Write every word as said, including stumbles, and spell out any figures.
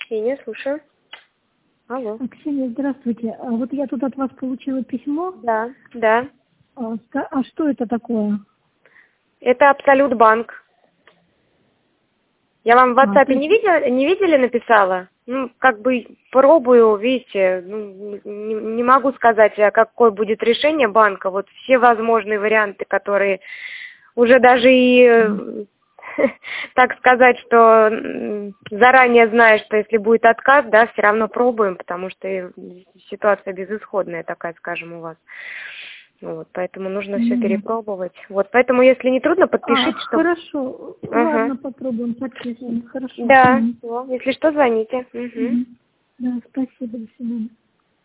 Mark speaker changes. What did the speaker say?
Speaker 1: Ксения, слушаю. Алло.
Speaker 2: Ксения, здравствуйте. А вот я тут от вас получила письмо.
Speaker 1: Да, да.
Speaker 2: А, а что это такое?
Speaker 1: Это Абсолют банк. Я вам в WhatsApp
Speaker 2: А,
Speaker 1: не видели, не видели, написала? Ну, как бы пробую, видите, ну, не, не могу сказать, а какое будет решение банка. Вот все возможные варианты, которые уже даже и, так сказать, что заранее знаешь, что если будет отказ, да, все равно пробуем, потому что ситуация безысходная такая, скажем, у вас. Вот, поэтому нужно все перепробовать. Вот, поэтому, если не трудно, подпишите,
Speaker 2: а,
Speaker 1: что...
Speaker 2: Хорошо.
Speaker 1: Ага.
Speaker 2: Ладно, попробуем, подпишем. Хорошо.
Speaker 1: Да,
Speaker 2: Угу.
Speaker 1: если что, звоните. Угу.
Speaker 2: Угу. Да, спасибо, до свидания.